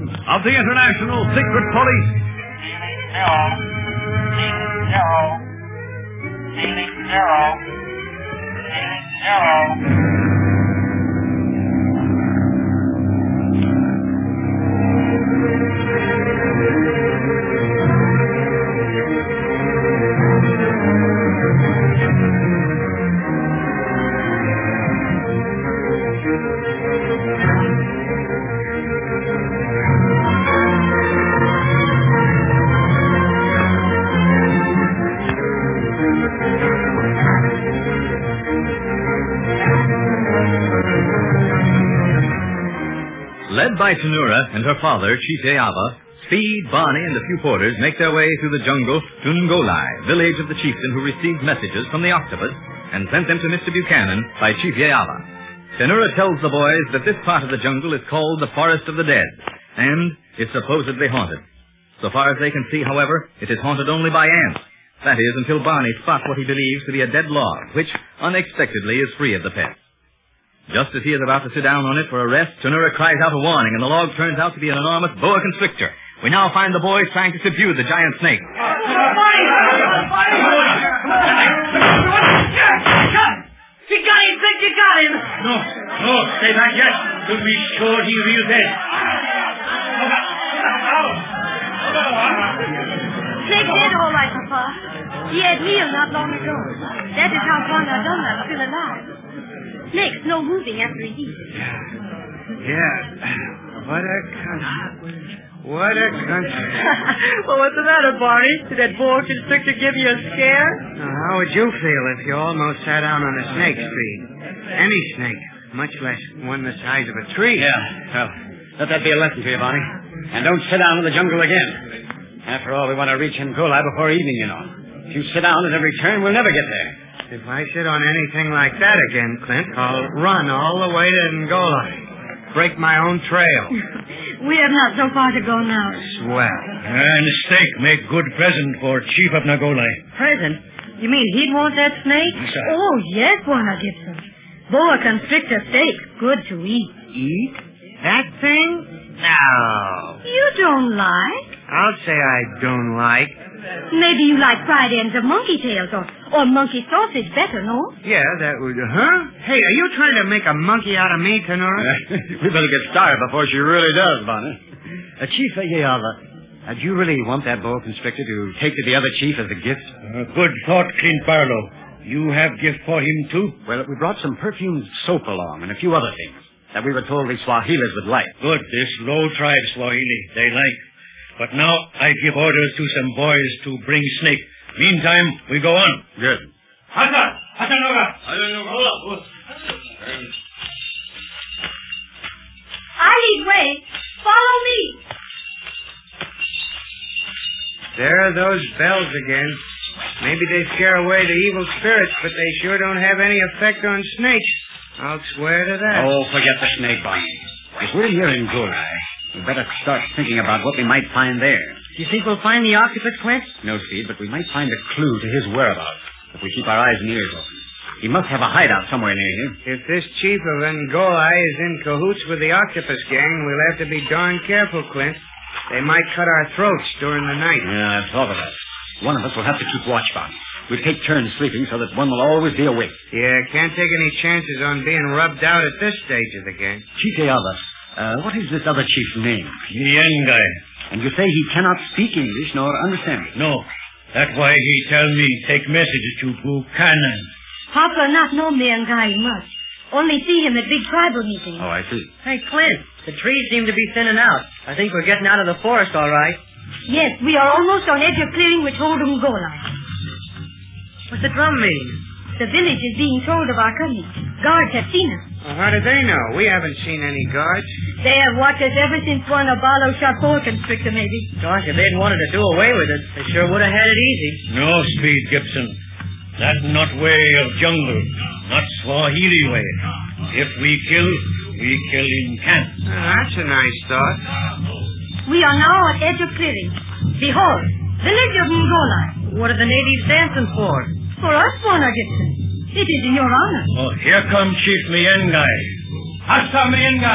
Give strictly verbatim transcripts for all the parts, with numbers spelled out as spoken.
of the International Secret Police. Zero. Zero. Zero. Zero. Led by Tanura and her father, Chief Eava, Speed, Barney, and a few porters make their way through the jungle to Ngolai, village of the chieftain who received messages from the octopus and sent them to Mister Buchanan by Chief Eava. Tanura tells the boys that this part of the jungle is called the Forest of the Dead, and is supposedly haunted. So far as they can see, however, it is haunted only by ants. That is, until Barney spots what he believes to be a dead log, which unexpectedly is free of the pest. Just as he is about to sit down on it for a rest, Tanura cries out a warning, and the log turns out to be an enormous boa constrictor. We now find the boys trying to subdue the giant snake. You got him, Vic, you got him. No, no, stay back yet. To be sure he real dead. Snake dead all right, Papa. He had meal not long ago. That is how Juana Donna is still alive. Snake's no moving after he eats it. Yeah. What a country. What a country. Well, what's the matter, Barney? Did that boa constrictor give you a scare? Now, how would you feel if you almost sat down on a snake tree? Any snake, much less one the size of a tree. Yeah, well, let that be a lesson to you, Barney. And don't sit down in the jungle again. After all, we want to reach Ngolai before evening, you know. If you sit down at every turn, we'll never get there. If I sit on anything like that again, Clint, I'll run all the way to Ngolai. Break my own trail. We have not so far to go now. Swell. And a steak make good present for Chief of Ngolai. Present? You mean he'd want that snake? Yes, sir. Oh, yes, Juana Gibson. Boa constrictor steak. Good to eat. Eat? That thing? No. You don't like? I'll say I don't like. Maybe you like fried ends of monkey tails or, or monkey sausage better, no? Yeah, that would... Huh? Hey, are you trying to make a monkey out of me, Tanura? We better get started before she really does, Barney. Uh, Chief Eava, uh, do you really want that boa constrictor to take to the other chief as a gift? Uh, good thought, Clint Barlow. You have gift for him, too? Well, we brought some perfumed soap along and a few other things that we were told the Swahilis would like. Good. This low tribe Swahili, they like. But now I give orders to some boys to bring snake. Meantime, we go on. Good. Hata! Hata Noga! I lead way. Follow me. There are those bells again. Maybe they scare away the evil spirits, but they sure don't have any effect on snakes. I'll swear to that. Oh, forget the snake, Barney. If we're here in Ngolai, we better start thinking about what we might find there. Do you think we'll find the octopus, Clint? No, Speed, but we might find a clue to his whereabouts if we keep our eyes and ears open. He must have a hideout somewhere near here. If this chief of Ngolai is in cahoots with the octopus gang, we'll have to be darn careful, Clint. They might cut our throats during the night. Yeah, I've thought of that. One of us will have to keep watch, Barney. We'll take turns sleeping so that one will always be awake. Yeah, can't take any chances on being rubbed out at this stage of the game. Chief Eava, uh, what is this other chief's name? Yengai. And you say he cannot speak English nor understand it. No. That's why he tell me take message to Buchanan. Papa not know Miangai much. Only see him at big tribal meetings. Oh, I see. Hey, Clint, the trees seem to be thinning out. I think we're getting out of the forest all right. Yes, we are almost on edge of clearing which hold Ngolai. What's the drum mean? The village is being told of our coming. Guards have seen us. Well, how did they know? We haven't seen any guards. They have watched us ever since one of Barlow shot boa constrictor, maybe. Gosh, if they'd wanted to do away with it, they sure would have had it easy. No, Speed Gibson. That's not way of jungle. Not Swahili way. If we kill, we kill in camp. Oh, that's a nice thought. We are now at edge of clearing. Behold, village of Ngolai. What are the natives dancing for? For us, Juana Gibson. It is in your honor. Oh, here comes Chief Miengai. Hasta Miengai.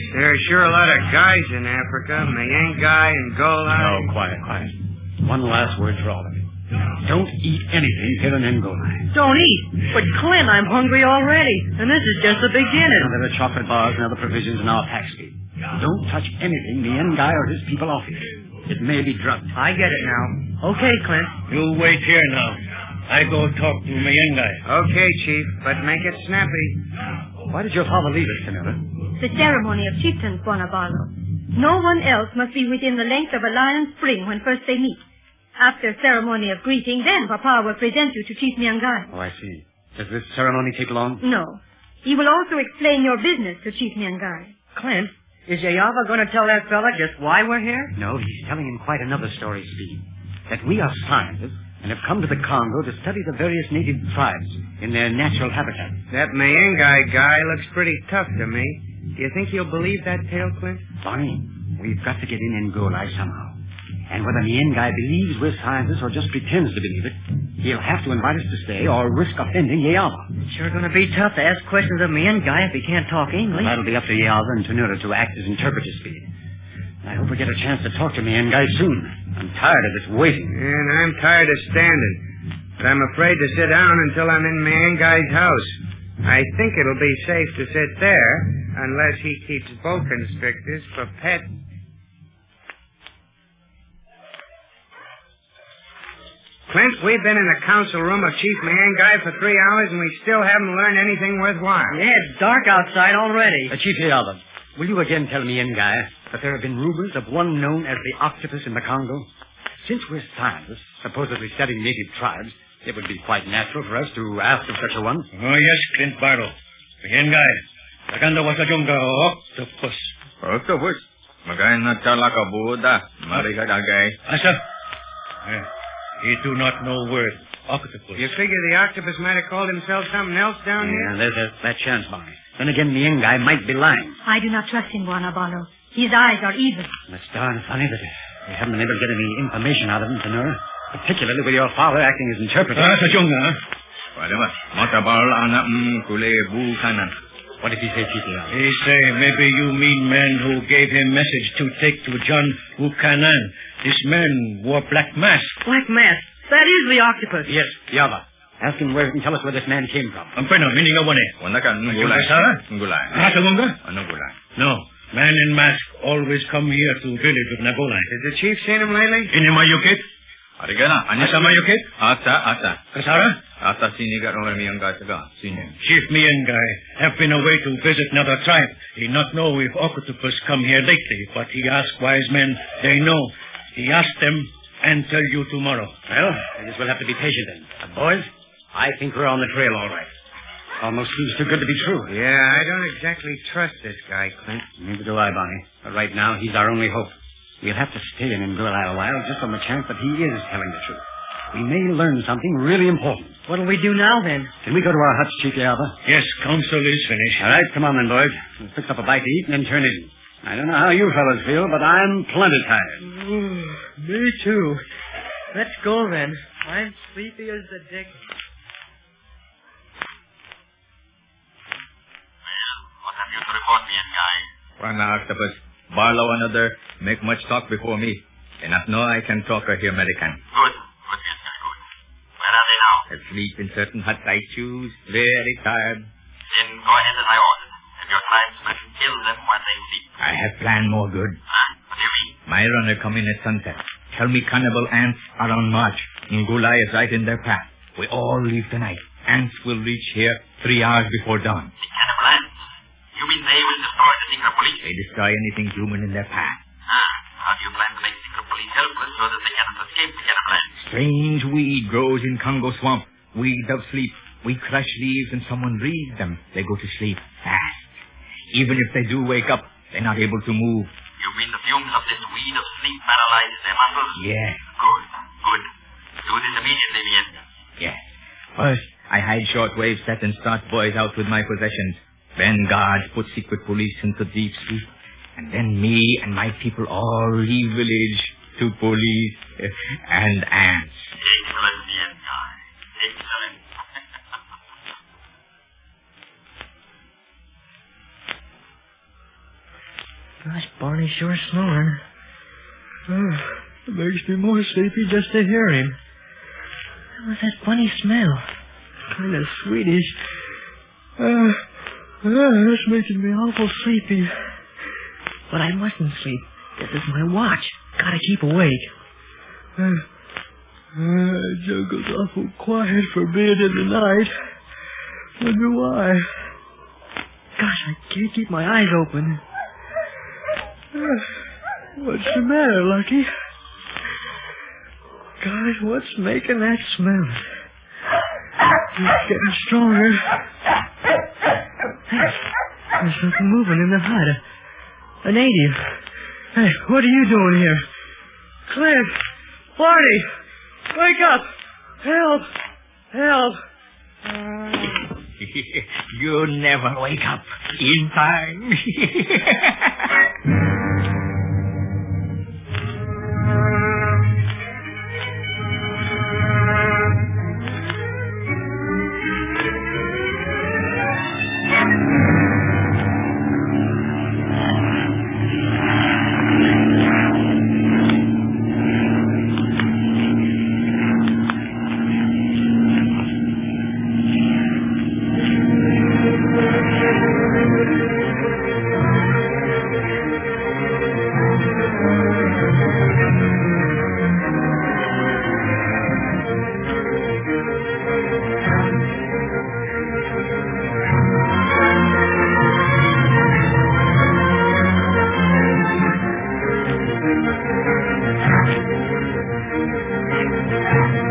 There are sure a lot of guys in Africa. Mayengai and Golai. No, quiet, quiet. One last word for all of you. Don't eat anything here in Ngolai. Don't eat? But, Clint, I'm hungry already. And this is just the beginning. Now, there are chocolate bars and other provisions in our pack speed. Don't touch anything the Ngai or his people offer you. It may be drugged. I get it now. Okay, Clint. You wait here now. I go talk to Mayengai. Okay, Chief, but make it snappy. Why did your father leave us, Camilla? The ceremony of chieftains, Buonaballo. No one else must be within the length of a lion's spring when first they meet. After ceremony of greeting, then Papa will present you to Chief Nyangai. Oh, I see. Does this ceremony take long? No. He will also explain your business to Chief Nyangai. Clint, is Yayava going to tell that fella just why we're here? No, he's telling him quite another story, Speed. That we are scientists and have come to the Congo to study the various native tribes in their natural habitat. That Mayengai guy looks pretty tough to me. Do you think he'll believe that tale, Clint? Bonnie, we've got to get in Ngolai somehow. And whether Mayengai believes we're scientists or just pretends to believe it, he'll have to invite us to stay or risk offending Yayava. It's sure going to be tough to ask questions of Mayengai if he can't talk English. Well, that'll be up to Yayava and Tanura to act as interpreters, Speed. I hope we get a chance to talk to Mayengai soon. I'm tired of this waiting. And I'm tired of standing. But I'm afraid to sit down until I'm in Mayengai's house. I think it'll be safe to sit there unless he keeps bow constrictors for pets. Clint, we've been in the council room of Chief Mayengai for three hours, and we still haven't learned anything worthwhile. Yeah, it's dark outside already. Uh, Chief Yayava, will you again tell Mayengai that there have been rumors of one known as the Octopus in the Congo? Since we're scientists, supposedly studying native tribes, it would be quite natural for us to ask of such a one. Oh, yes, Clint Barlow. Mayengai. Maganda was a junga octopus. Octopus? Magayon na talaka buda. Marigadagay. Asa? Eh. He do not know word. Octopus. You figure the octopus might have called himself something else down here? Yeah, there's a, that chance, Bonnie. Then again, the young guy might be lying. I do not trust him, Buonaballo. His eyes are evil. It's darn funny that we haven't been able to get any information out of him, Tanura. Particularly with your father acting as interpreter. Ah, sa junga. Padama, matabal anak kule bukanan. What did he say, Chief? He say maybe you mean man who gave him message to take to John Buchanan. This man wore black mask. Black mask? That is the octopus. Yes, Yava. Ask him where he can tell us where this man came from. Ampeno, meaning a one. Wanaka ngulay. Ngulay. Hasamunga? Ngulay. No. Man in mask always come here to village of Nagolai. Has the chief seen him lately? Inimayukit? Arigana. Asa Mayukit? Asa, asa. Kasara? Asa siniga rong Mayengai saga. Sinin. Chief Mayengai have been away to visit another tribe. He not know if octopus come here lately, but he ask wise men. They know. He ask them and tell you tomorrow. Well, I guess we'll have to be patient then. But boys, I think we're on the trail all right. Almost seems too good to be true. Yeah, I don't exactly trust this guy, Clint. Neither do I, Bonnie. But right now, he's our only hope. We'll have to stay in Ngolai a while just on the chance that he is telling the truth. We may learn something really important. What'll we do now, then? Can we go to our huts, Chief Yava? Yes, council is finished. All right, come on then, boys. Let's fix up a bite to eat and then turn in. I don't know how you fellas feel, but I'm plenty tired. Mm, me too. Let's go, then. I'm sleepy as the dick. What have you to report me, Ngai? Wana octopus. Barlow another. Make much talk before me. Enough know I can talk or hear American. Good. Good, Ngai, good. Where are they now? Asleep in certain hut I choose. Very tired. Then go ahead as I ordered. And your tribesmen kill them when they sleep. I have planned more good. Huh? What do you mean? My runner come in at sunset. Tell me cannibal ants are on march. Ngulai is right in their path. We all leave tonight. Ants will reach here three hours before dawn. The cannibal ants? You mean they will destroy the secret police? They destroy anything human in their path. Ah, how do you plan to make secret police helpless so that they cannot escape the cannibal ants? Strange weed grows in Congo swamp. Weed of sleep. We crush leaves and someone reads them. They go to sleep fast. Even if they do wake up, they're not able to move. You mean the fumes of this weed of sleep paralyzes their muscles? Yes. Good, good. Do this immediately, Mienga. Yes. First, I hide shortwave set and start boys out with my possessions. Then guards put secret police into deep sleep. And then me and my people all leave village to police and ants. Excellent, Mienga. Excellent. Gosh, Barney's sure snoring. Oh, it makes me more sleepy just to hear him. What was that funny smell? Kind of sweetish. Uh, uh, it's making me awful sleepy. But I mustn't sleep. This is my watch. Gotta keep awake. Uh, uh, jungle's awful quiet for being in the night. Wonder why. Gosh, I can't keep my eyes open. Uh, what's the matter, Lucky? Gosh, what's making that smell? It's getting stronger. Hey, there's something moving in the hut. A, a native. Hey, what are you doing here? Cliff! Barney! Wake up! Help! Help! You never wake up in time. Thank you.